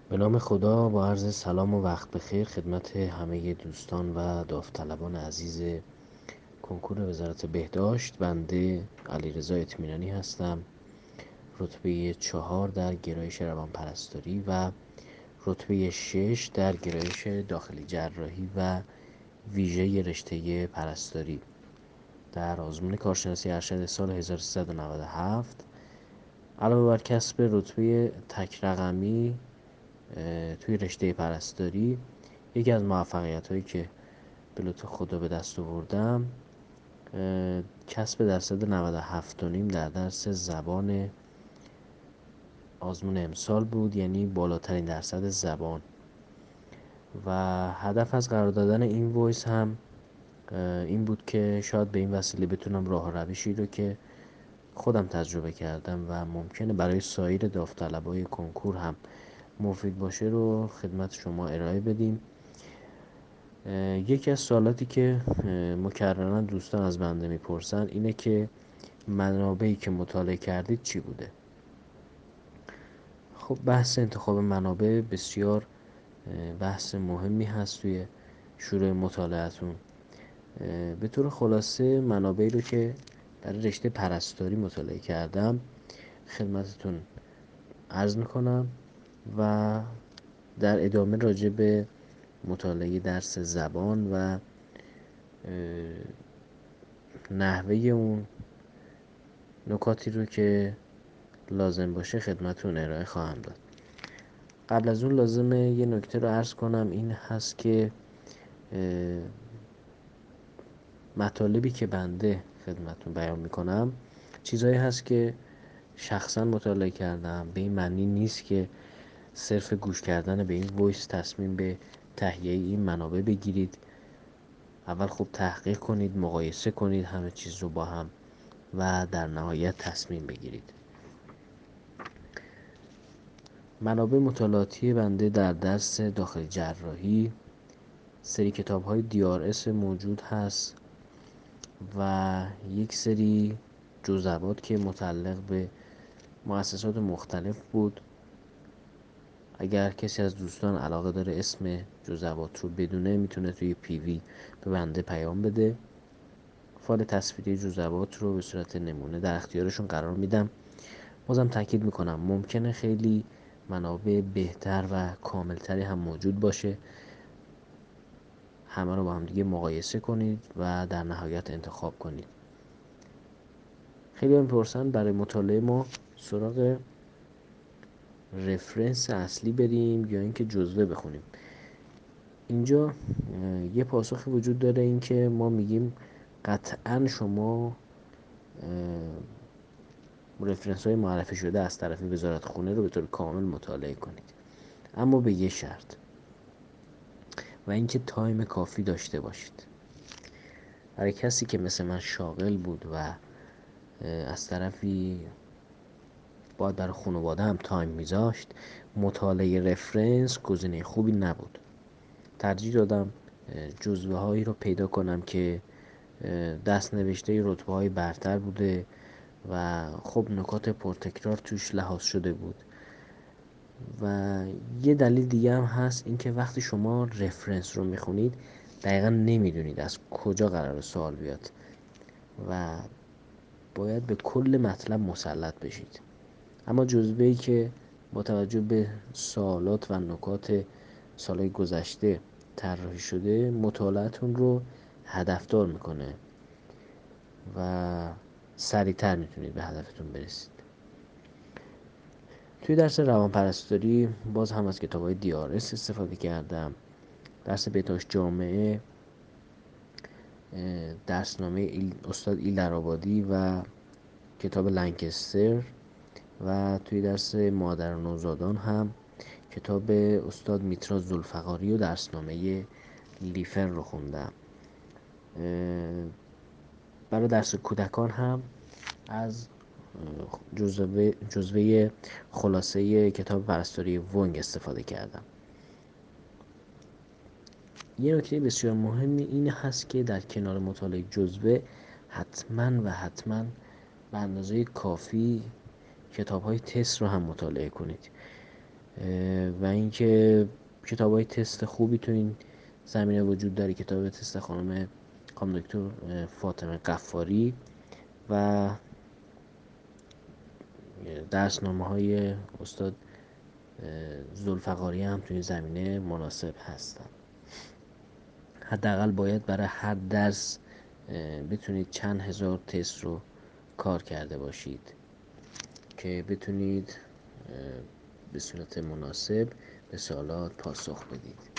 به نام خدا، با عرض سلام و وقت بخیر خدمت همه دوستان و داوطلبان عزیز کنکور وزارت بهداشت. بنده علیرضا اطمینانی هستم، رتبه 4 در گرایش روانپرستاری و رتبه 6 در گرایش داخلی جراحی و ویژه رشته پرستاری در آزمون کارشناسی ارشد سال 1397. علاوه بر کسب رتبه تک رقمی توی رشته پرستاری، یکی از موفقیت هایی که به لطف خدا به دست آوردم کسب درصد 97.5 در درس زبان آزمون امسال بود، یعنی بالاترین درصد زبان. و هدف از قرار دادن این وایس هم این بود که شاید به این وسیله بتونم راه روشی رو که خودم تجربه کردم و ممکنه برای سایر داوطلبای کنکور هم مفید باشه رو خدمت شما ارائه بدیم. یکی از سوالاتی که مکررن دوستان از بنده میپرسن اینه که منابعی که مطالعه کردید چی بوده؟ خب بحث انتخاب منابع بسیار بحث مهمی هست توی شروع مطالعاتون. به طور خلاصه منابعی رو که برای رشته پرستاری مطالعه کردم خدمتتون عرض میکنم و در ادامه راجع به مطالعه درس زبان و نحوه اون نکاتی رو که لازم باشه خدمتتون ارائه خواهم داد. قبل از اون لازمه یه نکته رو عرض کنم، این هست که مطالبی که بنده خدمتتون بیان میکنم چیزایی هست که شخصا مطالعه کردم. به این معنی نیست که صرف گوش کردن به این وایس تصمیم به تهیه این منابع بگیرید. اول خوب تحقیق کنید، مقایسه کنید همه چیز رو با هم و در نهایت تصمیم بگیرید. منابع مطالعاتی بنده در درس داخلی جراحی سری کتاب های DRS موجود هست و یک سری جزوات که متعلق به مؤسسات مختلف بود. اگر کسی از دوستان علاقه داره اسم جزوات رو بدونه میتونه توی پیوی به بنده پیام بده. فایل تصویری جزوات رو به صورت نمونه در اختیارشون قرار میدم. بازم تاکید میکنم ممکنه خیلی منابع بهتر و کاملتری هم موجود باشه. همه رو با هم دیگه مقایسه کنید و در نهایت انتخاب کنید. خیلی میپرسن برای مطالعه ما سراغ رفرنس اصلی بریم یا اینکه جزوه بخونیم. اینجا یه پاسخی وجود داره، این که ما میگیم قطعا شما رفرنس های معرفی شده از طرف وزارت خونه رو به طور کامل مطالعه کنید، اما به یه شرط و اینکه تایم کافی داشته باشید. برای کسی که مثل من شاغل بود و از طرفی باید برای خانواده هم تایم میذاشت، مطالعه رفرنس گزینه خوبی نبود. ترجیح دادم جزوه هایی رو پیدا کنم که دست نوشته رتبه های برتر بوده و خب نکات پرتکرار توش لحاظ شده بود. و یه دلیل دیگه هم هست، اینکه وقتی شما رفرنس رو میخونید دقیقا نمیدونید از کجا قرار سوال بیاد و باید به کل مطلب مسلط بشید. اما جزوه‌ای که با توجه به سوالات و نکات سالهای گذشته طراحی شده مطالعاتون رو هدفدار میکنه و سریعتر میتونید به هدفتون برسید. توی درس روانپرستاری باز هم از کتاب‌های DRS استفاده کردم. درس بهداشت جامعه درسنامه استاد ایلرآبادی و کتاب لنکستر، و توی درس مادر و نوزادان هم کتاب استاد میترا ذوالفقاری و درسنامه لیفر رو خوندم. برای درس کودکان هم از جزوه خلاصه کتاب پرستاری ونگ استفاده کردم. یه نکته بسیار مهمی این هست که در کنار مطالعه جزوه حتما به اندازه کافی کتاب های تست رو هم مطالعه کنید. و اینکه کتاب‌های تست خوبی تو این زمینه وجود داره. کتاب تست خانم دکتر فاطمه قفاری و درسنامه‌های استاد ذوالفقاری هم تو این زمینه مناسب هستن. حداقل باید برای هر درس بتونید چند هزار تست رو کار کرده باشید که بتونید به صورت مناسب به سوالات پاسخ بدید.